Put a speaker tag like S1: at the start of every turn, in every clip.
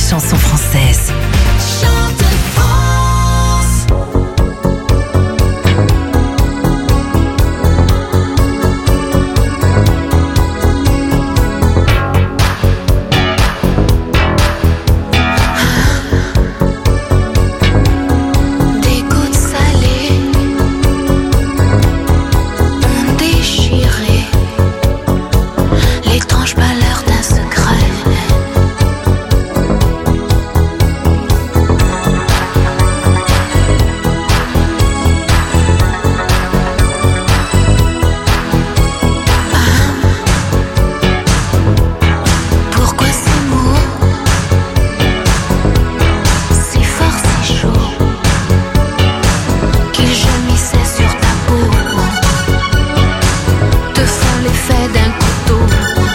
S1: chansons françaises.
S2: Chante France.
S3: Des gouttes salées ont déchiré l'étrange pâleur d'un secret. Pourquoi ces mots si forts, si chauds, qu'ils gémissaient sur ta peau, te font l'effet d'un couteau,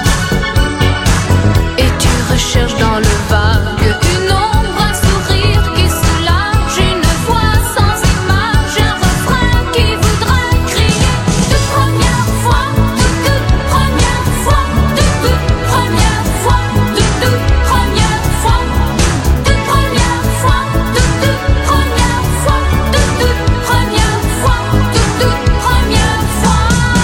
S3: et tu recherches dans le vague une ombre, un sourire qui soulage, une voix sans image, un refrain qui voudra crier. De première fois, de toute première fois, de toute première fois, de toute première fois, de première fois, de toute première fois, de toute première fois, de toute première fois.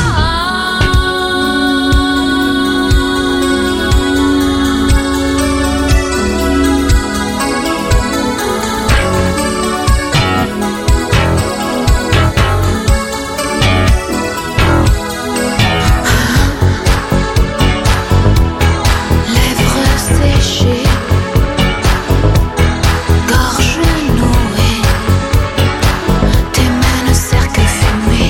S3: Lèvres séchées, gorge nouée, tes mains ne serrent que fumer.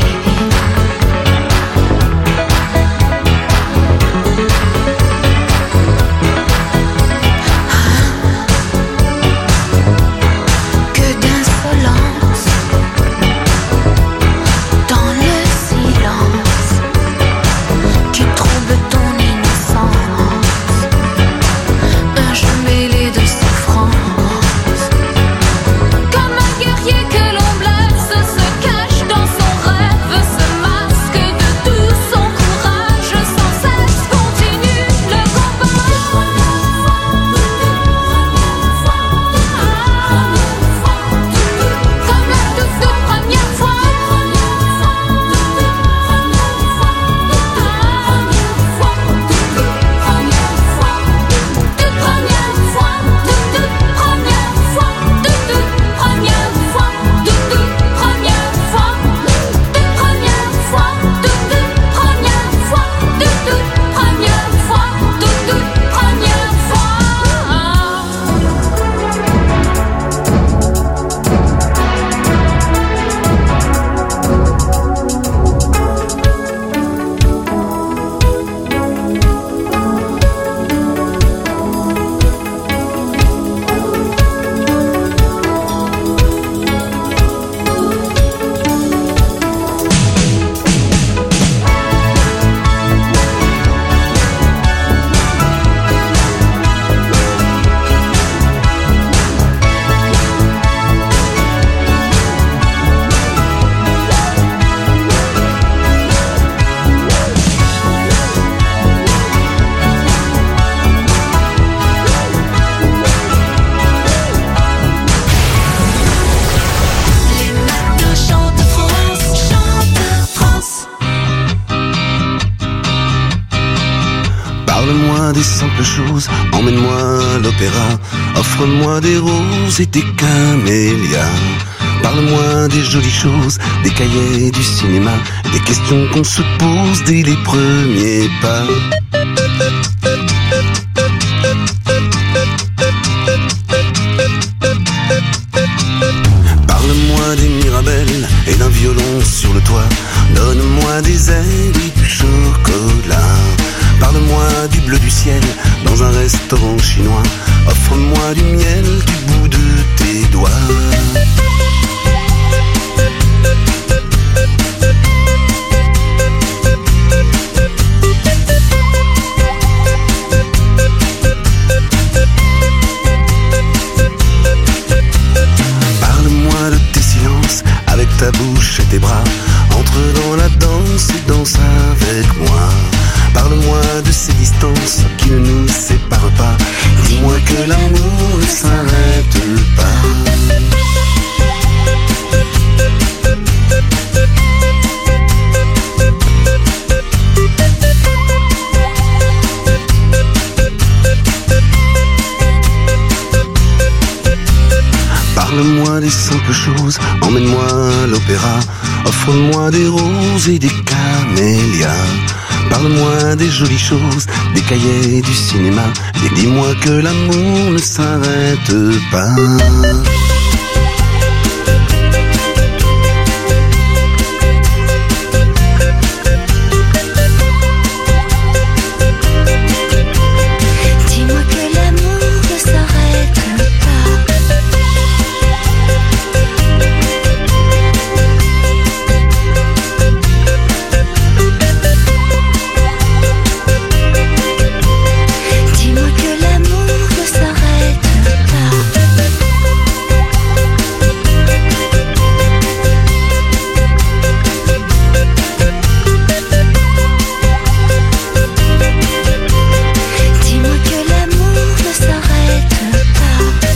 S3: Que d'insolence dans le silence qui trouble ton innocence. Un jeu mêlé de souffrance. Comme un guerrier que l'on blesse, se cache dans son rêve, se masque de tout son courage, sans cesse continue le combat. Comme la toute première fois. Toute première fois, toute première fois, toute première fois, toute première fois, toute première fois, toute première fois, toute première fois, toute première fois. Les matins chantent France, chante France.
S4: Parle-moi des simples choses, emmène-moi à l'opéra, offre-moi des roses et des camélias. Parle-moi des jolies choses, des cahiers du cinéma, des questions qu'on se pose dès les premiers pas. Parle-moi des Mirabelles et d'un violon sur le toit. Donne-moi des ailes et du chocolat. Parle-moi du bleu du ciel dans un restaurant chinois. Offre-moi du miel du bout de tes doigts. Parle-moi des simples choses, emmène-moi à l'opéra. Offre-moi des roses et des camélias. Parle-moi des jolies choses, des cahiers du cinéma. Et dis-moi que l'amour ne s'arrête pas.
S3: Dis-moi que l'amour ne s'arrête pas. Dis-moi que l'amour ne s'arrête pas. Dis-moi que l'amour ne s'arrête pas.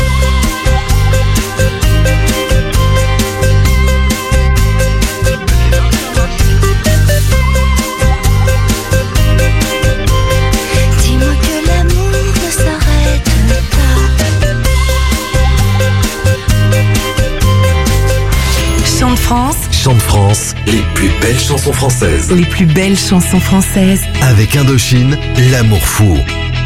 S3: Dis-moi que l'amour ne s'arrête pas.
S1: Chant de France,
S5: Chant de France, les plus belles chansons françaises.
S1: les plus belles chansons françaises.
S5: Avec Indochine, l'amour fou.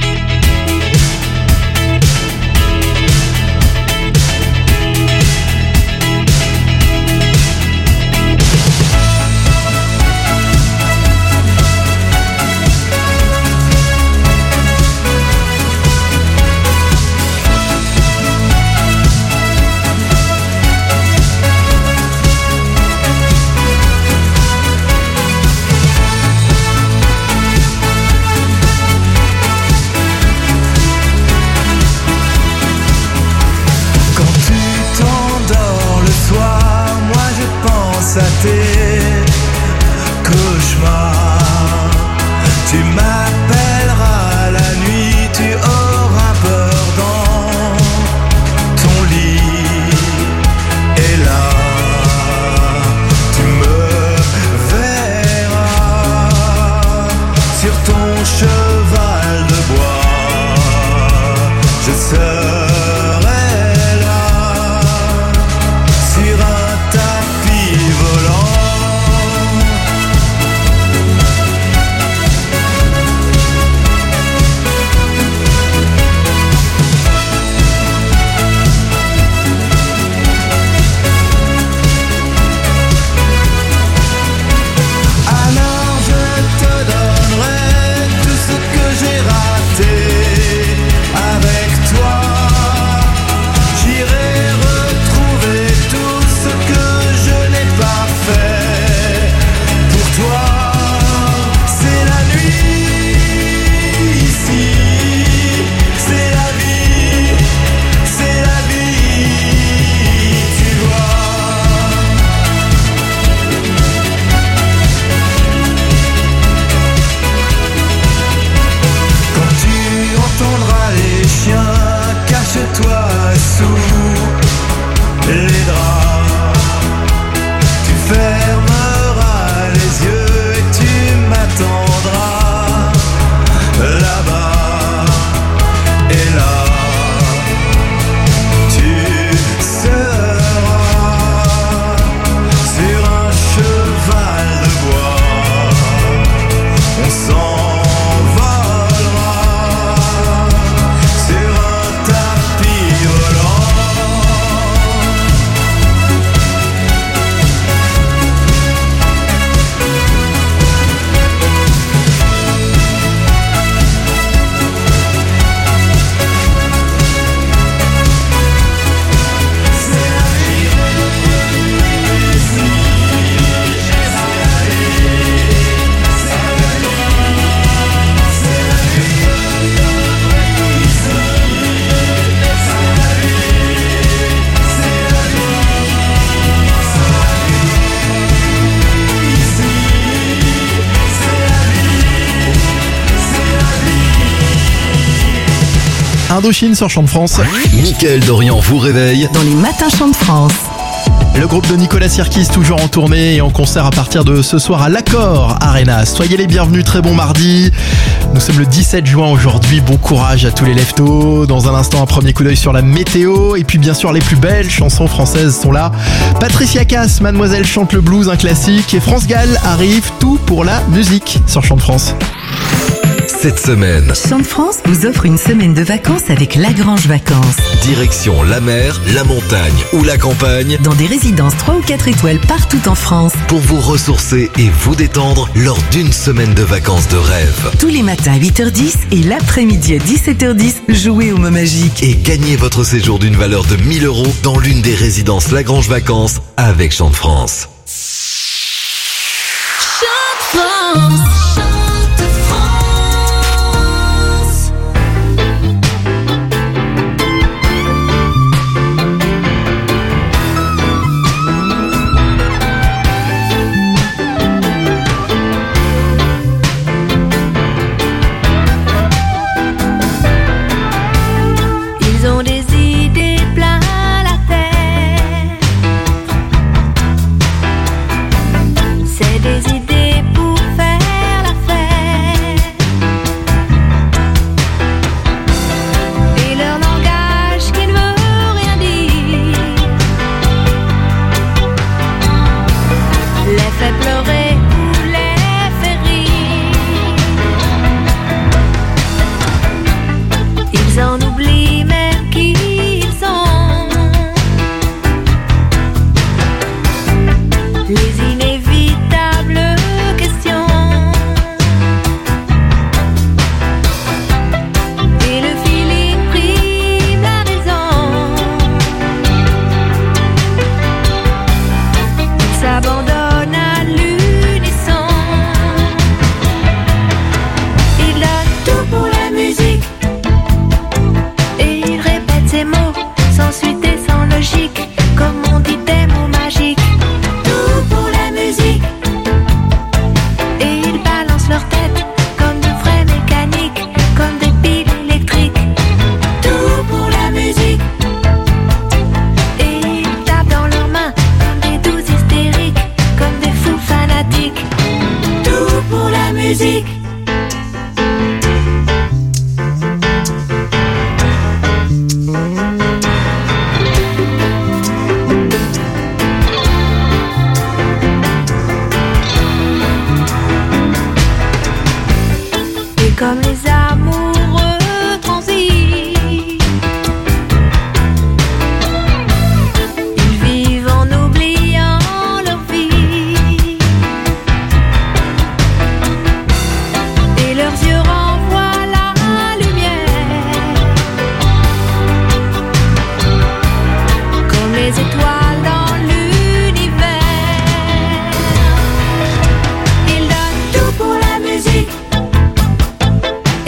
S6: Quand tu t'endors le soir, moi je pense à tes cauchemars. Tu m'appelleras la nuit, tu auras peur dans ton lit. Et là, tu me verras sur ton cheval de bois. Je serai là sur un tapis volant. Alors je te donnerai tout ce que j'ai raté avec toi. J'irai retrouver tout ce que je n'ai pas fait pour toi. C'est la nuit ici, c'est la vie, tu vois. Quand tu entendras les chiens, cache-toi sous les draps. Tu fermeras les yeux et tu m'attendras là-bas. Et là, tu seras sur un cheval de bois. On s'envolera sur un tapis volant.
S7: Indochine sur Chant de France.
S5: Mickaël Dorian vous réveille
S1: Dans les matins Chant de France.
S7: Le groupe de Nicolas Sirkis toujours en tournée et en concert à partir de ce soir à l'Accor Arena. Soyez les bienvenus, très bon mardi. Nous sommes le 17 juin aujourd'hui, bon courage à tous les leftos. Dans un instant, un premier coup d'œil sur la météo. Et puis bien sûr, les plus belles chansons françaises sont là. Patricia Cass, Mademoiselle chante le blues, un classique. Et France Gall arrive, tout pour la musique sur Chant de France.
S5: Cette semaine,
S1: Chant de France vous offre une semaine de vacances avec Lagrange Vacances.
S5: direction la mer, la montagne ou la campagne
S1: Dans des résidences 3 ou 4 étoiles partout en France.
S5: pour vous ressourcer et vous détendre lors d'une semaine de vacances de rêve.
S1: Tous les matins à 8h10 et l'après-midi à 17h10, jouez au mot magique.
S5: Et gagnez votre séjour d'une valeur de 1 000 € dans l'une des résidences Lagrange Vacances avec Chant de France.
S2: France.
S3: Ils ont des idées plein la tête. C'est des idées pour faire la fête. Et leur langage qui ne veut rien dire les fait pleurer ou les fait rire. Ils en oublient même qui ils sont. Les inévitables questions. Et le feeling prime la raison. Ils s'abandonnent à l'unisson. Ils donnent tout pour la musique. Et il répète ces mots sans suite et sans logique, comme on dit des mots magiques. Tout pour la musique. Et ils balancent leur tête comme de vrais mécaniques, comme des piles électriques. Tout pour la musique. Et ils tapent dans leurs mains comme des doux hystériques, comme des fous fanatiques. Tout pour la musique. Et comme les amoureux transis, ils vivent en oubliant leur vie. Et leurs yeux renvoient la lumière, comme les étoiles dans l'univers. Ils donnent tout pour la musique.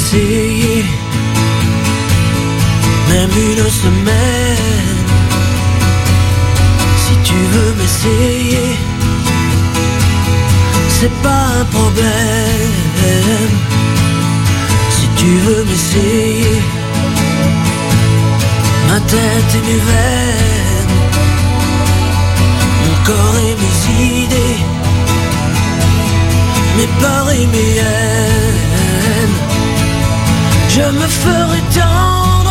S8: m'essayer, même une semaine. Si tu veux m'essayer, c'est pas un problème. Si tu veux m'essayer, ma tête et mes veines, mon corps et mes idées, mes peurs et mes haines. Je me ferai tendre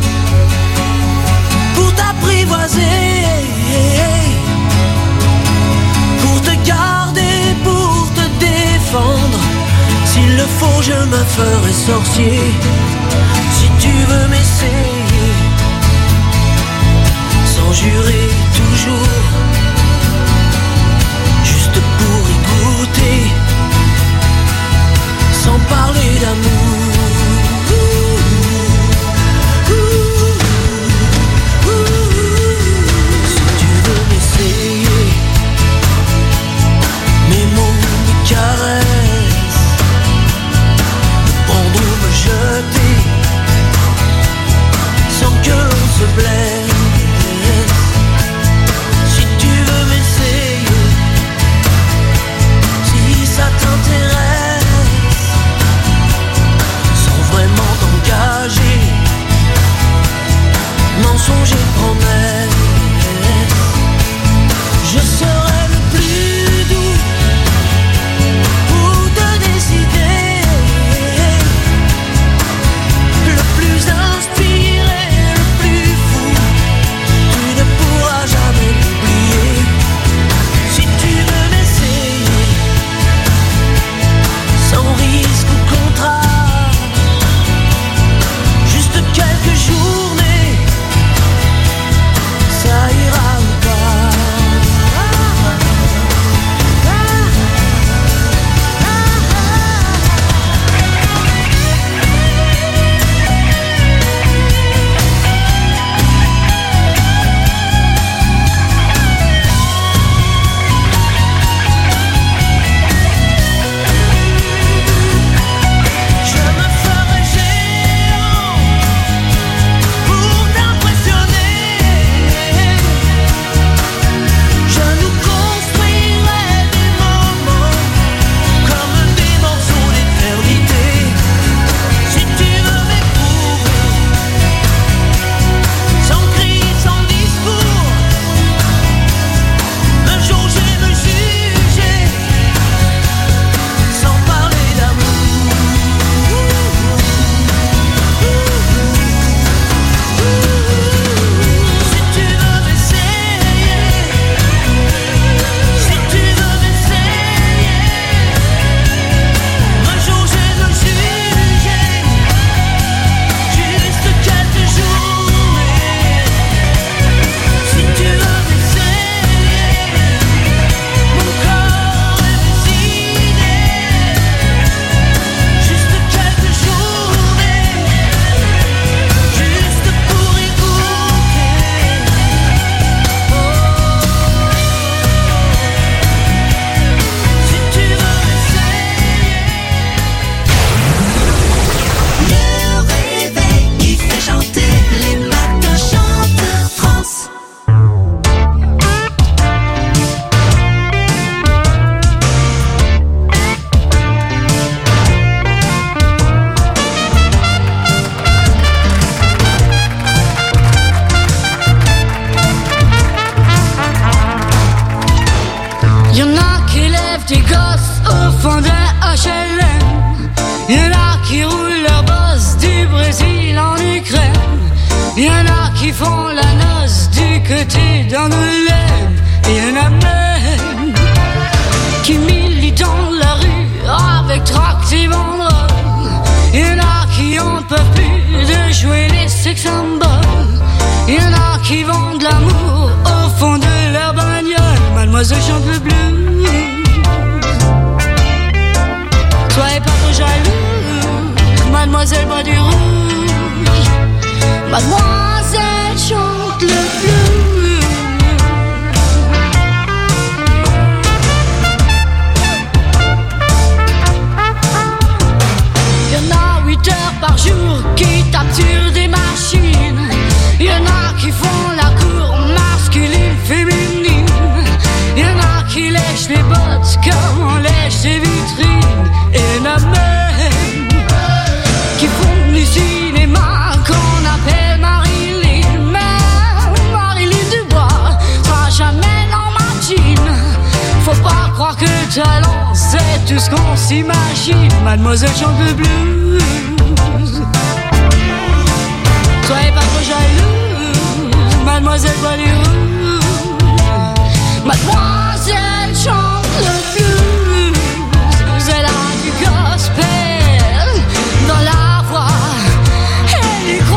S8: pour t'apprivoiser, pour te garder, pour te défendre. S'il le faut, je me ferai sorcier. Si tu veux m'essayer, sans jurer toujours, juste pour écouter, sans parler d'amour. Si tu veux m'essayer, mes mots, mes caresses, me prendre ou me jeter, sans que l'on se blesse. Si tu veux m'essayer, si ça t'intéresse, sans vraiment t'engager, mensonge et promesse, je serai le plus doux pour te décider, le plus inspiré, le plus fou. Tu ne pourras jamais m'oublier. Si tu veux m'essayer, sans risque ou contrat, juste quelques journées, ça ira ou pas. Je me ferai géant pour t'impressionner. Je nous construirai des moments comme des morceaux d'éternité. Si tu veux m'éprouver, sans cri, sans discours, me jauger, me juger, sans parler d'amour. Si tu veux m'essayer, si tu veux m'essayer, me jauger, me juger, juste quelques journées. Si tu veux m'essayer, mon corps et mes idées, juste quelques journées, juste pour écouter. Si tu veux m'essayer.
S2: Le réveil qui fait chanter, les matins chantent France.
S3: Y'en a qui lèvent des gosses au fond d'un HLM. Y'en a qui roulent leur boss du Brésil en Ukraine. Y'en a qui font la noce du côté d'Angoulême. Y'en a même qui militent dans la rue avec tract et banderoles. Y'en a qui en peuvent plus de jouer les sex symboles. Y'en a qui vendent l'amour au fond de leur bagnole. Mademoiselle chante le blues. Soyez pas trop jaloux, mademoiselle boit du rouge. Mademoiselle chante le blues. Y'en a 8 heures par jour qui tapent sur des machines. Y en a qui font la cour masculine, féminine. Y en a qui lèchent les bottes comme on lèche les vitrines. Et y en a même qui font du cinéma qu'on appelle Marilyn. Mais Marilyn Dubois sera jamais Lamartine. Faut pas croire que le talent c'est tout ce qu'on s'imagine. Mademoiselle chante le blues. Soyez pas trop jalouse, mademoiselle Bollywood. Mademoiselle chante le blues. Elle a du gospel dans la voix, elle y croit.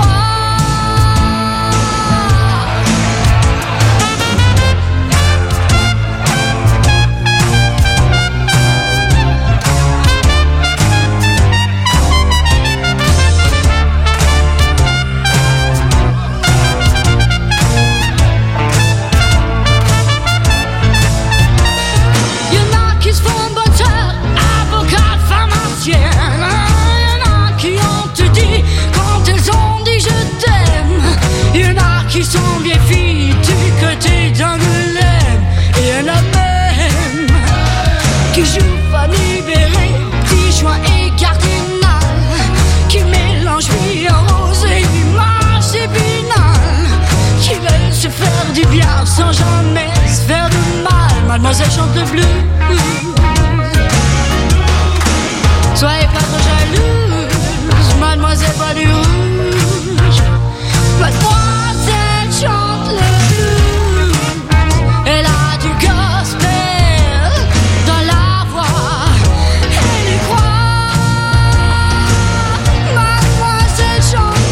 S3: Qui sont bien filles du côté d'Angoulême. Et y'en a même qui jouent Fanny Béré, petit joint et cardinal, qui mélangent vie en rose et image épinal, qui veulent se faire du bien sans jamais se faire de mal. Mademoiselle chante le blues. Soyez pas trop jalouse, mademoiselle boit du rouge. Mademoiselle chante le blues. Elle a du gospel dans la voix, elle y croit. Mademoiselle chante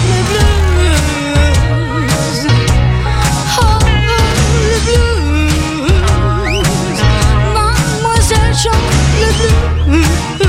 S3: le blues. Oh, le blues. Mademoiselle chante le blues.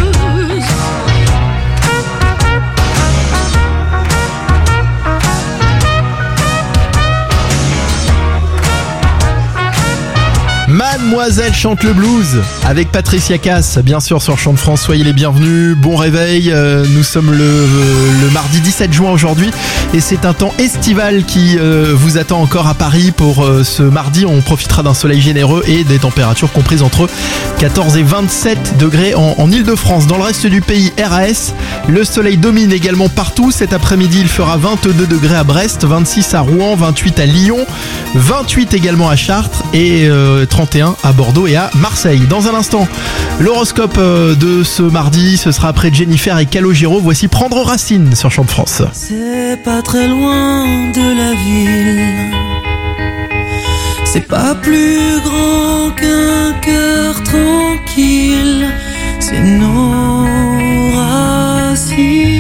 S7: Mademoiselle chante le blues avec Patricia Cass, bien sûr sur Chant de France. Soyez les bienvenus, bon réveil. Nous sommes le mardi 17 juin aujourd'hui et c'est un temps estival qui vous attend encore à Paris pour ce mardi. On profitera d'un soleil généreux et des températures comprises entre 14 et 27 degrés en Ile-de-France. Dans le reste du pays, RAS, le soleil domine également partout. Cet après-midi, il fera 22 degrés à Brest, 26 à Rouen, 28 à Lyon, 28 également à Chartres et 31 à Bordeaux et à Marseille. Dans un instant, l'horoscope de ce mardi, ce sera après Jennifer et Calogero. Voici Prendre Racine sur Chant de France.
S8: C'est pas très loin de la ville. C'est pas plus grand qu'un cœur tranquille. C'est nos racines.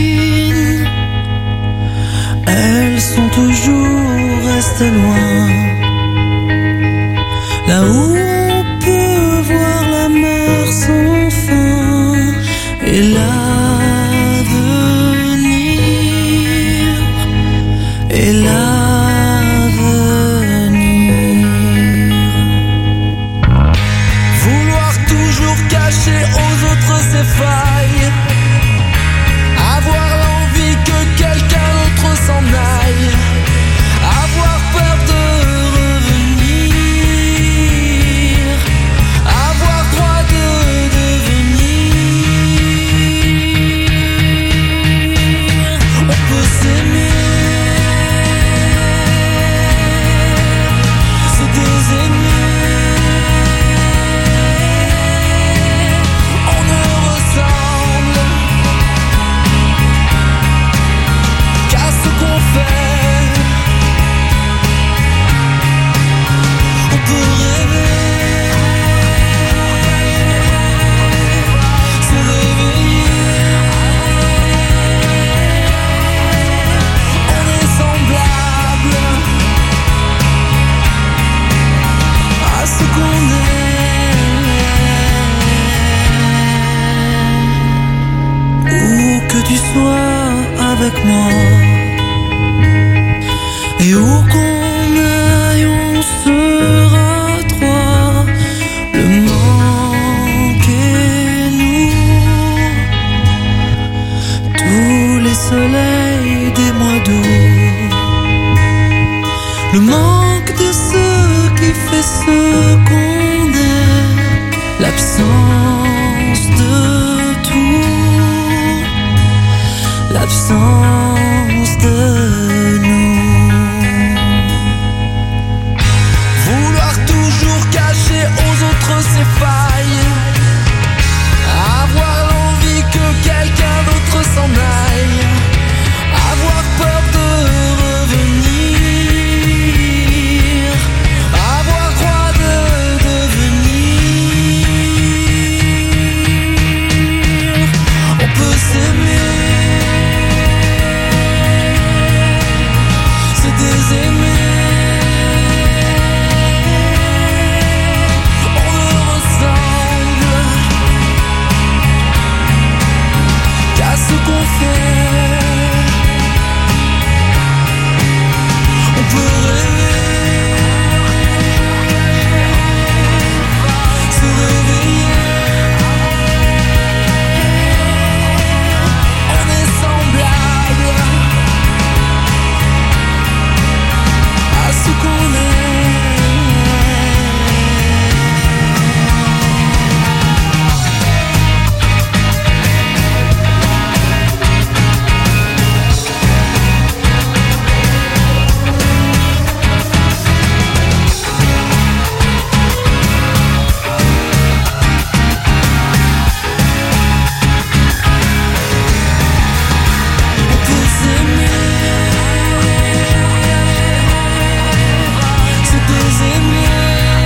S8: Elles sont toujours restées loin. Là où on peut voir la mer sans fin et l'avenir, et l'avenir. Vouloir toujours cacher aux autres ses failles, avoir l'envie que quelqu'un d'autre s'en aille, avoir peur de avec moi. Et où qu'on aille, on sera trois. Le manque et nous, tous les soleil des mois d'août. Le manque de ce qui fait ce qu'on est, l'absence de tout, l'absence de nous. Vouloir toujours cacher aux autres ses failles, avoir l'envie que quelqu'un d'autre s'en aille, avoir peur de revenir, avoir croix de devenir. On peut s'aimer, se désaimer. On ne ressemble qu'à ce qu'on fait. On peut rêver, se réveiller. On est semblable à ce qu'on est. On peut s'aimer, se désaimer.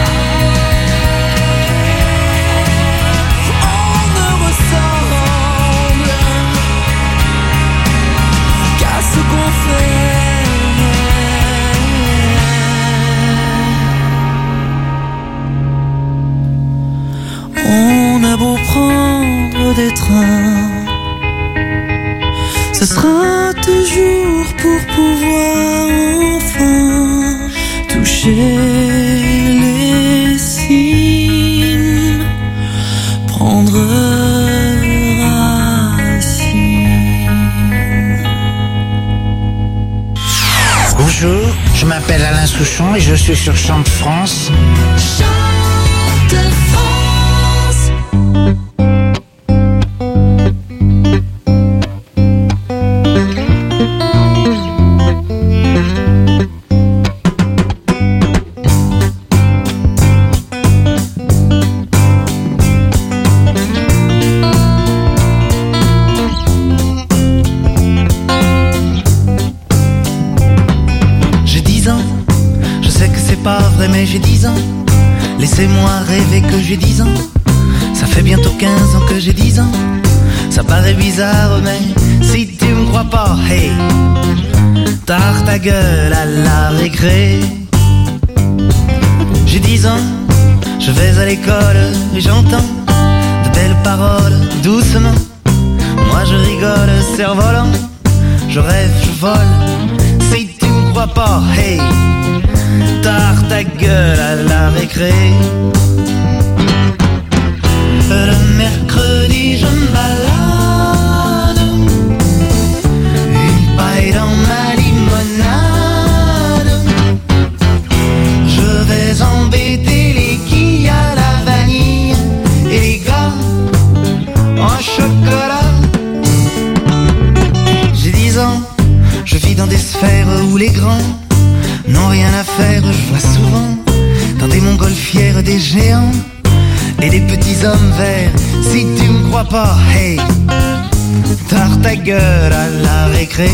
S8: On ne ressemble qu'à ce qu'on fait. On a beau prendre des trains, ce sera toujours pour pouvoir enfin toucher les cimes, prendre racine.
S9: Bonjour, je m'appelle Alain Souchon et je suis sur Chante France.
S2: Chante France.
S8: J'ai 10 ans, je sais que c'est pas vrai mais j'ai 10 ans. Laissez-moi rêver que j'ai 10 ans. Ça fait bientôt 15 ans que j'ai 10 ans. Ça paraît bizarre mais si tu me crois pas, hey, tard ta gueule à la récré. J'ai 10 ans, je vais à l'école et j'entends de belles paroles doucement. Moi je rigole, cerf-volant, je rêve, je vole. Si tu me crois pas, hey, tard ta gueule à la récré. Le mercredi je me balade, une paille dans ma limonade. Je vais embêter les quilles à la vanille et les gars en chocolat. J'ai 10 ans, je vis dans des sphères où les grands n'ont rien à faire. Je vois souvent dans des montgolfières des géants et des petits hommes verts. Si tu me crois pas, hey, tard ta gueule à la récré.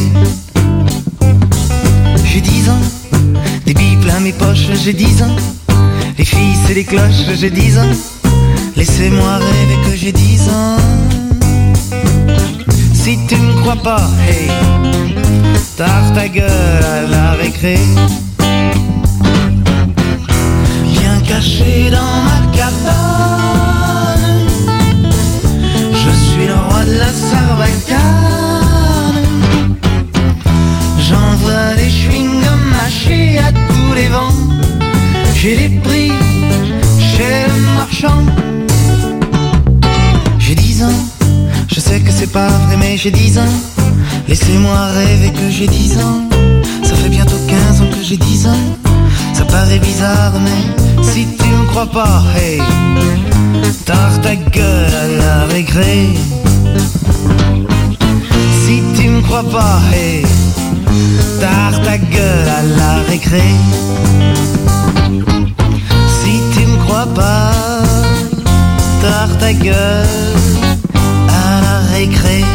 S8: J'ai 10 ans, des billes plein mes poches, j'ai 10 ans. Les filles c'est des cloches, j'ai 10 ans. Laissez-moi rêver que j'ai 10 ans. Si tu me crois pas, hey, tard ta gueule à la récré. Bien caché dans ma cabane, je suis le roi de la sarbacane. J'envoie des chewing-gums mâchés à tous les vents. J'ai des prix chez le marchand. J'ai 10 ans, je sais que c'est pas vrai mais j'ai 10 ans.
S6: Laissez-moi rêver que j'ai 10 ans. Ça fait bientôt 15 ans que j'ai 10 ans. Ça paraît bizarre mais si tu me crois pas, hey, tard ta gueule à la récré. Si tu me crois pas, hey, tard ta gueule à la récré. Si tu me crois pas, tard ta gueule à la récré.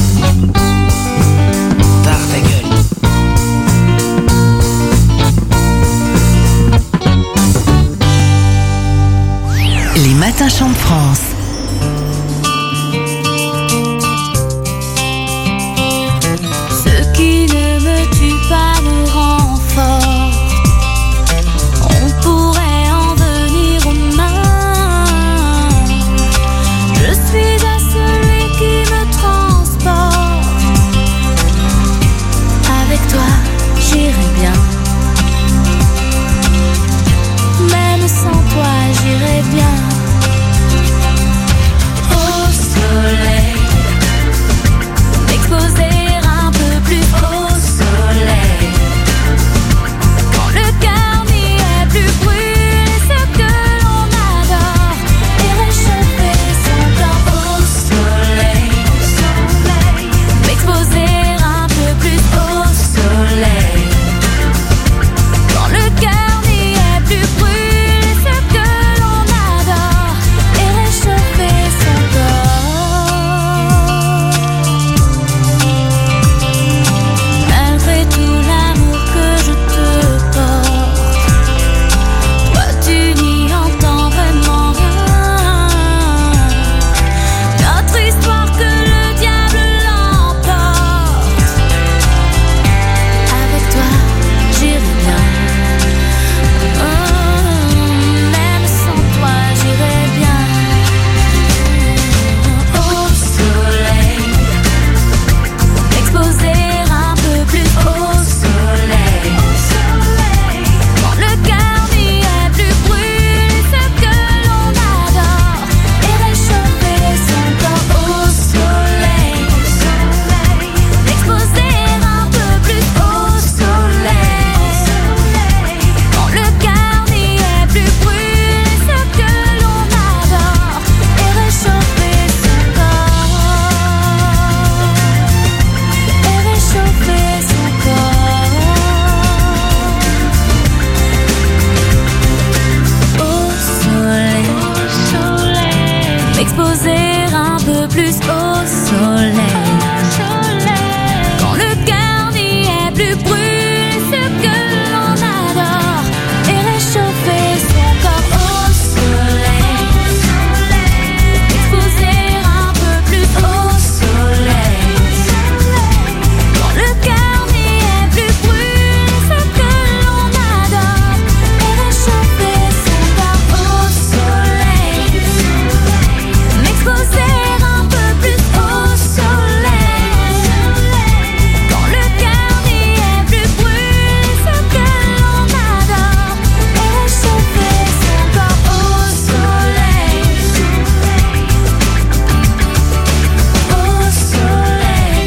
S6: Tard ta gueule.
S1: Les matins Chant de France.
S3: Ce qui ne me tue pas me rend fort. On pourrait en venir aux mains. Je suis à celui qui me transporte. Avec toi, j'irai bien. Même sans toi, j'irai bien. Au soleil, m'exposer un peu plus au soleil. Quand le cœur n'y est plus, brûler ce que l'on adore et réchauffer son corps au soleil. M'exposer un peu plus au soleil. Quand le cœur n'y est plus, brûler ce que l'on adore et réchauffer son corps. Malgré tout l'amour que je te porte, toi tu n'y entends vraiment rien. Notre histoire que le diable l'emporte. Avec toi, j'irai bien. Même sans toi, j'irai bien. Au soleil, m'exposer un peu plus au soleil. Quand le cœur n'y est plus, brûler ce que l'on adore et réchauffer son corps au soleil. M'exposer un peu plus au soleil. Quand le cœur n'y est plus, brûler ce que l'on adore et réchauffer son corps. Et réchauffer son corps. Au soleil, m'exposer un peu plus au soleil. Quand le cœur n'y est plus, brûler ce que l'on adore et réchauffer son corps au soleil. M'exposer un peu plus au soleil. Quand le cœur n'y est plus, brûler ce que l'on adore et réchauffer son corps au soleil. M'exposer un peu plus au soleil. Quand le cœur n'y est plus, brûler ce que l'on adore et réchauffer son corps au soleil. Au soleil.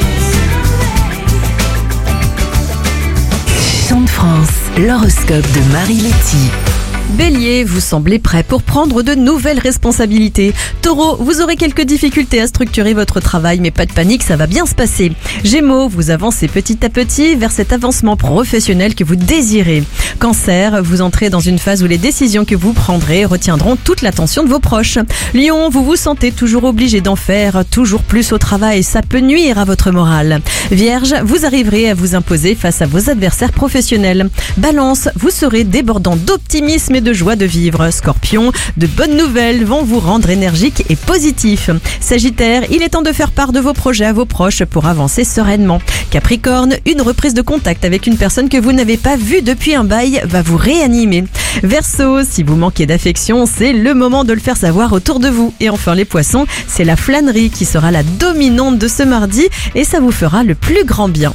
S1: Chant de France, l'horoscope de Marie Letty.
S10: Bélier, vous semblez prêt pour prendre de nouvelles responsabilités. Taureau, vous aurez quelques difficultés à structurer votre travail, mais pas de panique, ça va bien se passer. Gémeaux, vous avancez petit à petit vers cet avancement professionnel que vous désirez. Cancer, vous entrez dans une phase où les décisions que vous prendrez retiendront toute l'attention de vos proches. Lion, vous vous sentez toujours obligé d'en faire toujours plus au travail, ça peut nuire à votre morale. Vierge, vous arriverez à vous imposer face à vos adversaires professionnels. Balance, vous serez débordant d'optimisme et de joie de vivre. Scorpion, de bonnes nouvelles vont vous rendre énergique et positif. Sagittaire, il est temps de faire part de vos projets à vos proches pour avancer sereinement. Capricorne, une reprise de contact avec une personne que vous n'avez pas vue depuis un bail va vous réanimer. Verseau, si vous manquez d'affection, c'est le moment de le faire savoir autour de vous. Et enfin les poissons, c'est la flânerie qui sera la dominante de ce mardi et ça vous fera le plus grand bien.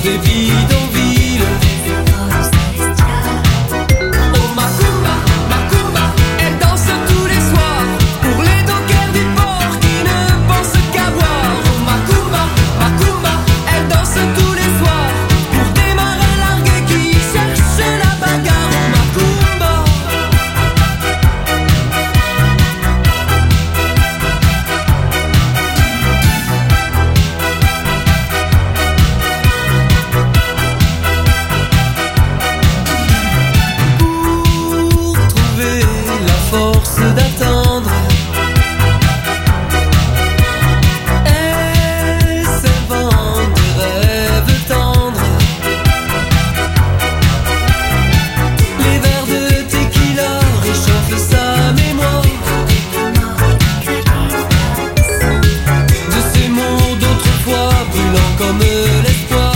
S8: des bidonvilles. Oh Macumba, Macumba, elle danse tous les soirs pour les dockers du port qui ne pensent qu'à boire. Oh Macumba, Macumba, elle danse tous les soirs pour des marins largués qui cherchent la bagarre. Oh Macumba. Pour trouver la force d'attendre, elle s'invente des rêves tendres. Les verres de tequila réchauffent sa mémoire de ces mots d'autrefois brûlants comme l'espoir.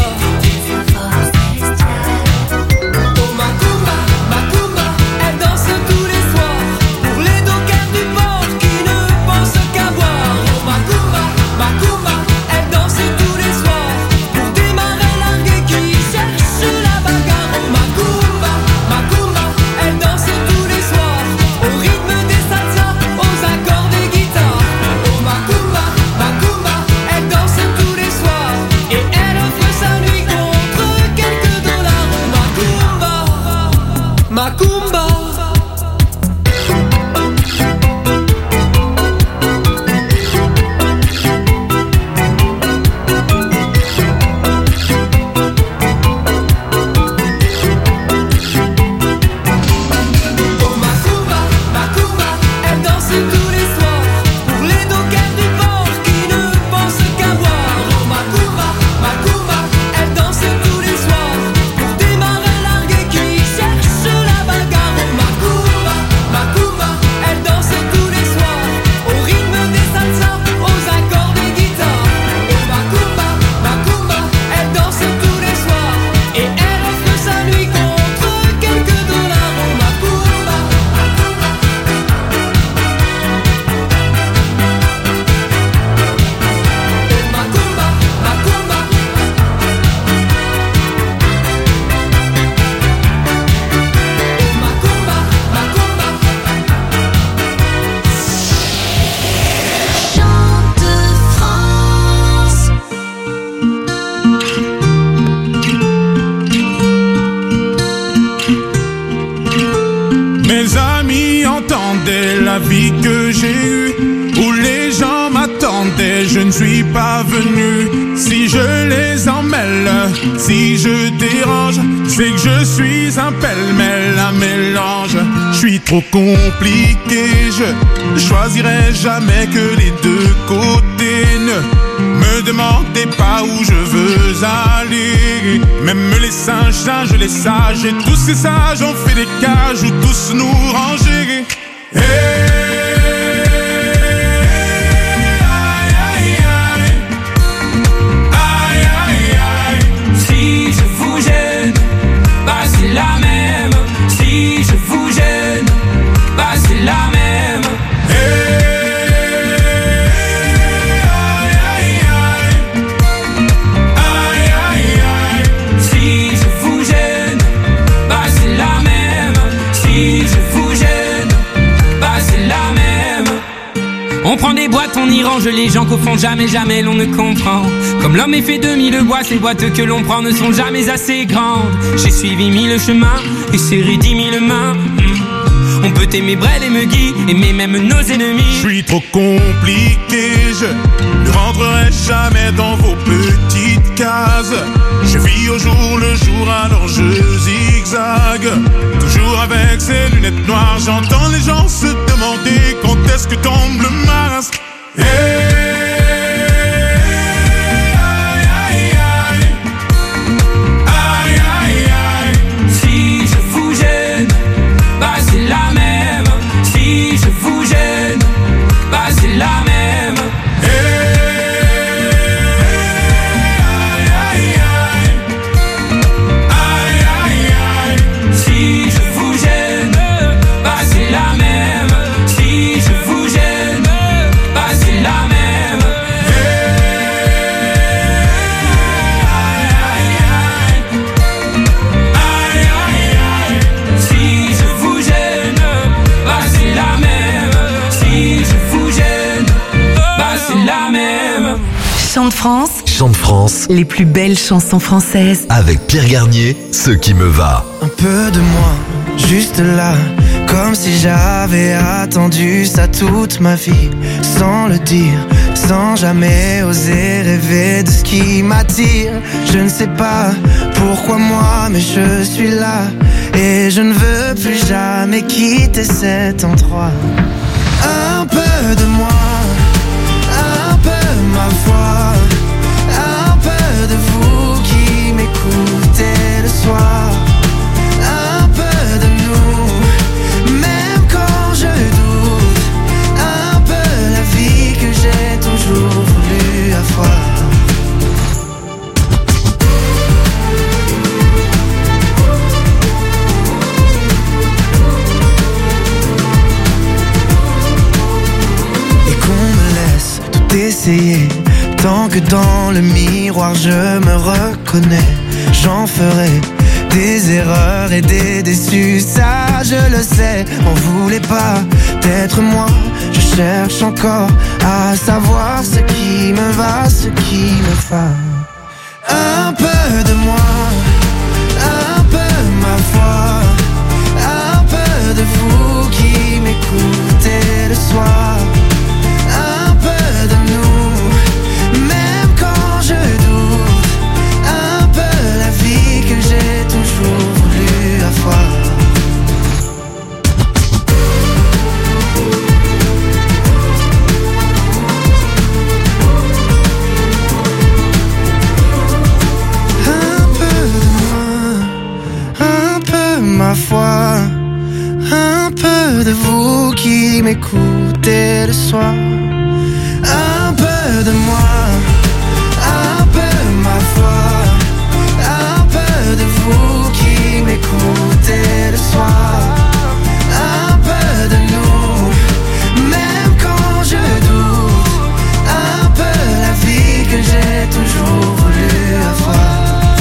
S8: Oh Macumba, Macumba, elle danse tous les soirs pour les dockers du port qui ne pensent qu'à boire. Oh Macumba, Macumba, elle danse tous les soirs pour des marins largués qui cherchent la bagarre. Oh Macumba, Macumba, elle danse tous les soirs au rythme des salsas, aux accords des guitares. Oh Macumba, Macumba, elle danse tous les soirs et elle offre sa nuit contre quelques dollars. Oh Macumba, Macumba. Oh Macumba, Macumba, elle danse tous les soirs pour les dockers du port qui ne pensent qu'à boire. Oh Macumba, Macumba, elle danse tous les soirs pour des marins largués qui cherchent la bagarre. Oh Macumba, Macumba, elle danse tous les soirs au rythme des salsas, aux accords des guitares. Oh Macumba, Macumba, elle danse tous les soirs et elle offre sa nuit contre quelques dollars. Oh Macumba. Macumba, Macumba. Macumba, Macumba.
S2: Chante France.
S11: Mes amis entendaient la vie que j'ai eue, où les gens m'attendaient, je ne suis pas venu. Si je les emmêle, si je dérange, c'est que je suis un pêle-mêle, un mélange. Je suis trop compliqué, je choisirai jamais que les deux côtés. Ne me demandez pas où je veux aller. Même les singes, les sages, et tous ces sages ont fait des cages où tous nous ranger. Hey, aïe, aïe, aïe. Aïe, aïe, aïe.
S8: Si je vous gêne, bah c'est la même. Si je vous gêne, bah c'est la même. Si je vous gêne, bah c'est la même. Si je vous gêne, bah c'est la même. On prend des boîtes, on y range les gens qu'au fond jamais, jamais l'on ne comprend. Comme l'homme est fait de mille bois, ces boîtes que l'on prend ne sont jamais assez grandes. J'ai suivi 1000 chemins et serré 10 000 mains. On peut aimer Brel et Megui, aimer même nos ennemis.
S11: Je suis trop compliqué, je ne rentrerai jamais dans vos petites cases. Je vis au jour le jour, alors je zigzague. Toujours avec ces lunettes noires, j'entends les gens se demander quand est-ce que tombe le masque. Hey, aïe, aïe, aïe. Aïe, aïe, aïe.
S8: Si je vous gêne, bah c'est la même. Si je vous gêne, bah c'est la même. Si je vous gêne, bah c'est la même. Si je vous gêne, bah c'est la même.
S1: France,
S5: Chant de France,
S1: les plus belles chansons françaises.
S5: avec Pierre Garnier, Ce qui me va.
S6: Un peu de moi, juste là, comme si j'avais attendu ça toute ma vie, sans le dire, sans jamais oser rêver de ce qui m'attire. Je ne sais pas pourquoi moi, mais je suis là, et je ne veux plus jamais quitter cet endroit. Un peu de moi, un peu ma voix, un peu de vous qui m'écoutez le soir, un peu de nous, même quand je doute, un peu la vie que j'ai toujours voulu avoir. Essayer, tant que dans le miroir je me reconnais, j'en ferai des erreurs et des déçus, ça je le sais. On voulait pas d'être moi, je cherche encore à savoir ce qui me va, ce qui me va. Un peu de moi, un peu ma voix, un peu de vous qui m'écoutez le soir, un peu de nous, même quand je doute, un peu la vie que j'ai toujours voulu avoir. Un peu de moi, un peu ma foi, un peu de vous qui m'écoutez le soir, un peu de moi, un peu ma foi, un peu de vous qui m'écoutez le soir, un peu de nous, même quand je doute, un peu la vie que j'ai toujours voulu avoir.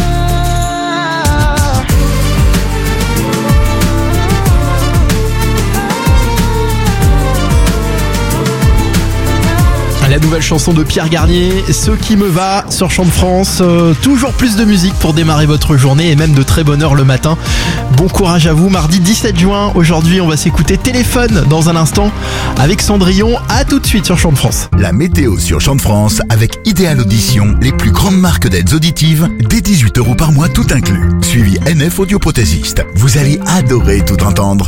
S7: La nouvelle chanson de Pierre Garnier, Ce qui me va, sur Chant de France. Toujours plus de musique pour démarrer votre journée et même de très bonne heure le matin. Bon courage à vous, mardi 17 juin. Aujourd'hui, on va s'écouter Téléphone dans un instant avec Cendrillon. À tout de suite sur Chant de France.
S12: La météo sur Chant de France avec Idéal Audition, les plus grandes marques d'aides auditives, dès 18 € par mois tout inclus. Suivi NF Audioprothésiste. Vous allez adorer tout entendre.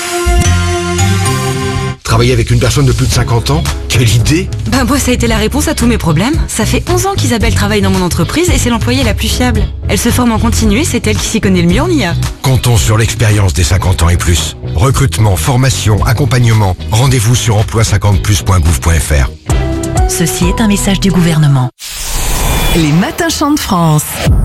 S13: Travailler avec une personne de plus de 50 ans? Quelle idée!
S14: Ben moi ça a été la réponse à tous mes problèmes. Ça fait 11 ans qu'Isabelle travaille dans mon entreprise et c'est l'employée la plus fiable. Elle se forme en continu et c'est elle qui s'y connaît le mieux en IA.
S13: Comptons sur l'expérience des 50 ans et plus. Recrutement, formation, accompagnement. Rendez-vous sur emploi50plus.gouv.fr.
S1: Ceci est un message du gouvernement. Les matins Chant de France.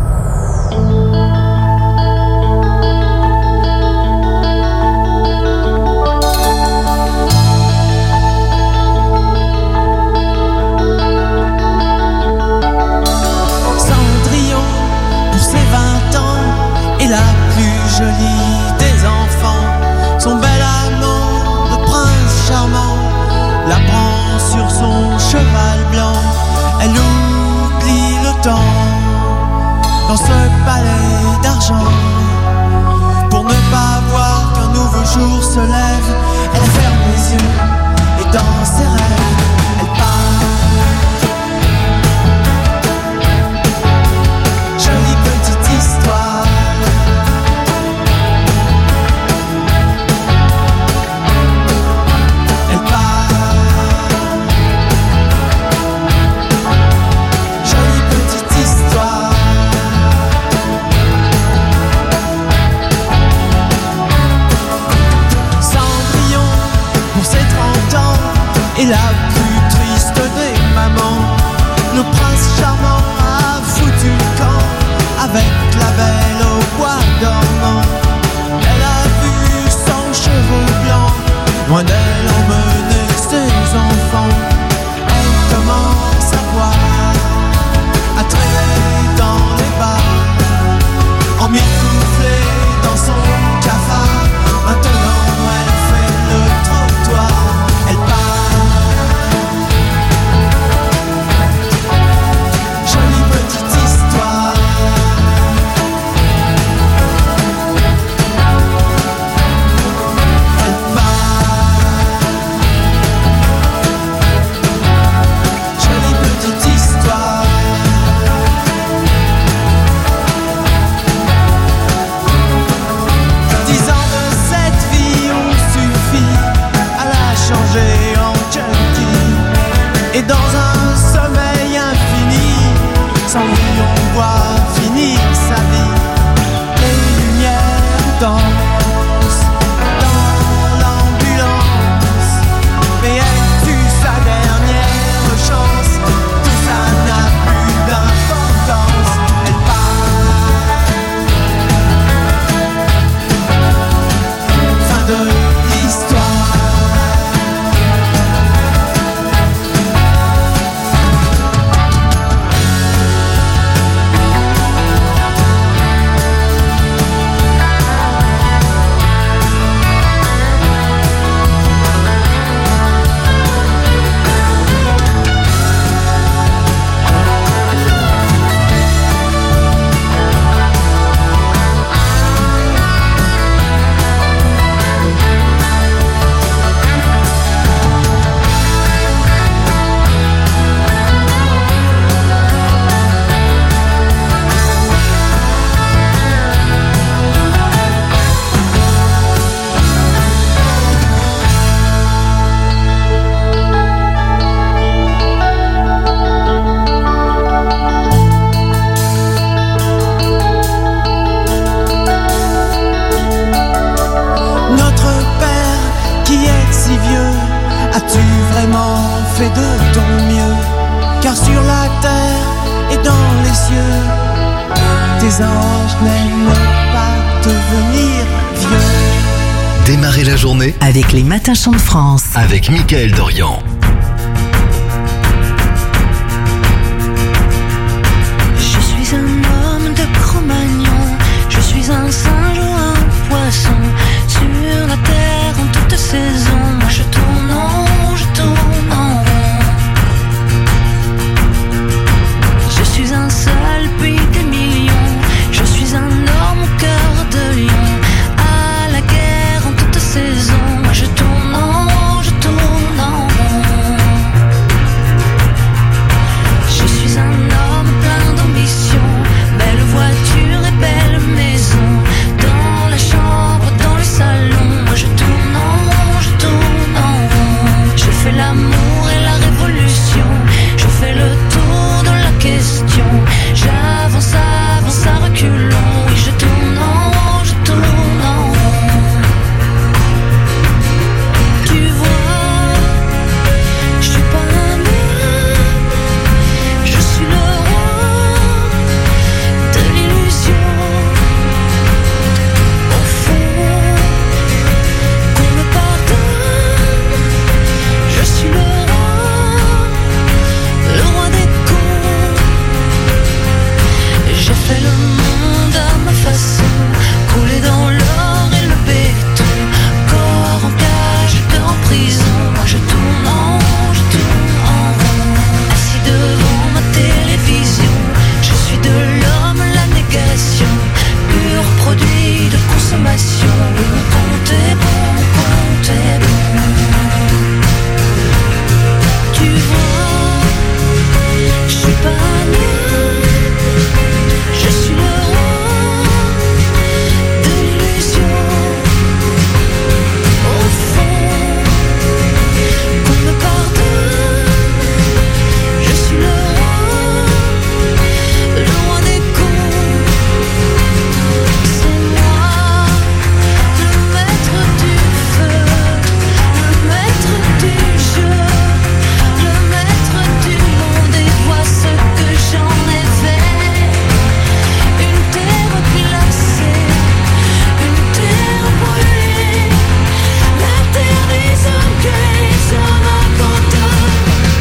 S8: La plus jolie des enfants, son bel amant de prince charmant la prend sur son cheval blanc. Elle oublie le temps dans ce palais d'argent pour ne pas voir qu'un nouveau jour se lève. Elle ferme les yeux et dans ses rêves elle part. Jolie petite histoire. Et la plus triste des mamans, le prince charmant a foutu le camp avec la belle au bois dormant. Elle a vu son cheveu blanc, loin d'elle emmener ses enfants. Elle commence à boire, à traîner dans les bars, en mitouflée dans son cafard. Maintenant elle fait le trottoir, elle part.
S15: fais de ton mieux, car sur la terre et dans les cieux, tes anges n'aiment pas devenir vieux.
S5: Démarrez la journée
S1: avec les Matins Chants de France.
S5: avec Mickaël Dorian.
S3: Je suis un homme de Cro-Magnon, je suis un singe ou un poisson. Sur la terre en toute saison, moi je tourne en rond, je tourne en rond. Je suis un seul pays des millions, je suis un homme au cœur de lion. À la guerre en toute saison, moi je tourne en rond, je tourne en rond. Je suis un homme plein d'ambition, belle voiture et belle maison. Dans la chambre, dans le salon, moi je tourne en rond, je tourne en rond. Je fais l'amour et la révolution, je fais le tour de la question. J'avance, avance à reculons, oui je tourne en rond, je tourne en rond. Tu vois, je suis pas un homme, je suis le roi de l'illusion. Au fond, qu'on me pardonne, je suis le roi des cons. J'ai fait le monde à ma façon, coulé dans l'or et le béton. Corps en cage, cœur en prison, moi je tourne en rond, je tourne en rond. Assis devant ma télévision, je suis de l'homme la négation, pur produit de consommation. Oui, mon compte est bon, mon compte est bon. Tu vois, je suis pas un homme, je suis le roi de l'illusion. Au fond, qu'on me pardonne, je suis le roi des cons. C'est moi, le maître du feu, le maître du jeu, le maître du monde. Et vois ce que j'en ai fait. Une terre glacée, une terre brûlée, la terre des hommes que les hommes abandonnent.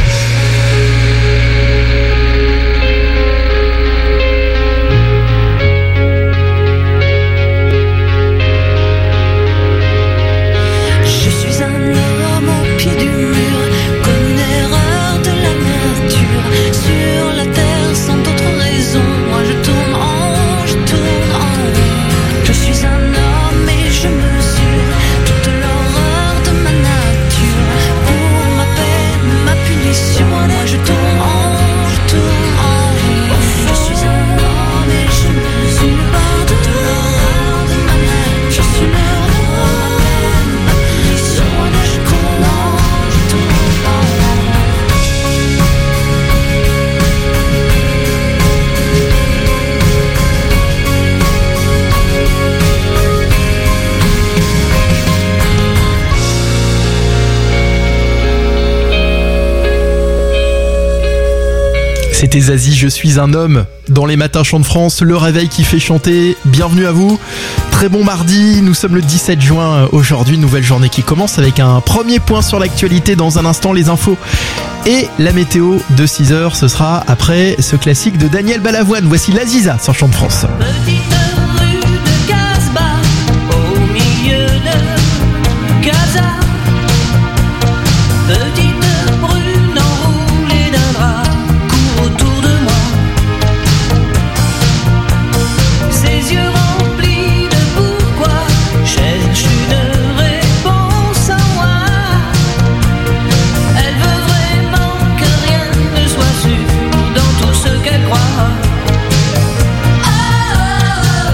S3: Je suis un homme au pied du mur, comme une erreur de la nature. Sur la terre sans d'autre raison, moi je tourne en rond, je tourne en rond. Je suis un homme et je mesure toute l'horreur de ma nature. Pour ma peine, ma punition, moi je tourne en rond, je tourne en rond. Je suis un homme et je mesure toute l'horreur de ma nature. Je suis le roi, ma punition, moi je tourne en rond, je tourne en rond.
S7: C'était Zazie, je suis un homme dans les Matins Chants de France, le réveil qui fait chanter. Bienvenue à vous. Très bon mardi, nous sommes le 17 juin aujourd'hui, nouvelle journée qui commence avec un premier point sur l'actualité. Dans un instant, les infos et la météo de 6h. Ce sera après ce classique de Daniel Balavoine. Voici l'Aziza sur Chants de France.
S2: Petite rue de Casbah, au milieu de Casa. Petite brune enroulée d'un drap court autour de moi. Ses yeux remplis de pourquoi cherche une réponse en moi. Elle veut vraiment que rien ne soit sûr dans tout ce qu'elle croit. Oh, oh, oh.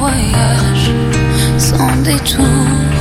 S3: voyage sans détour.